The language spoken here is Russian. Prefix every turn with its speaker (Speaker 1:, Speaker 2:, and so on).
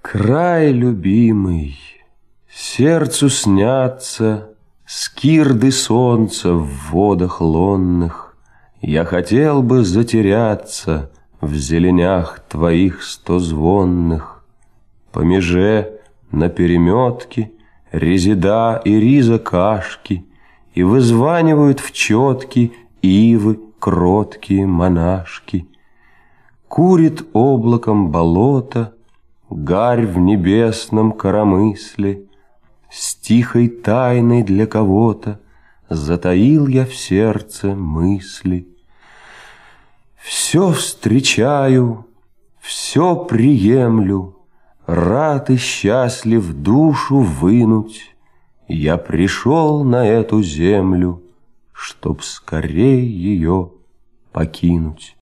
Speaker 1: Край любимый, сердцу снятся скирды солнца в водах лонных. Я хотел бы затеряться в зеленях твоих стозвонных. По меже на переметке резида и риза кашки, и вызванивают в четки ивы кроткие монашки. Курит облаком болото гарь в небесном коромысле. С тихой тайной для кого-то затаил я в сердце мысли. Все встречаю, все приемлю, рад и счастлив душу вынуть. Я пришел на эту землю, чтоб скорей ее покинуть.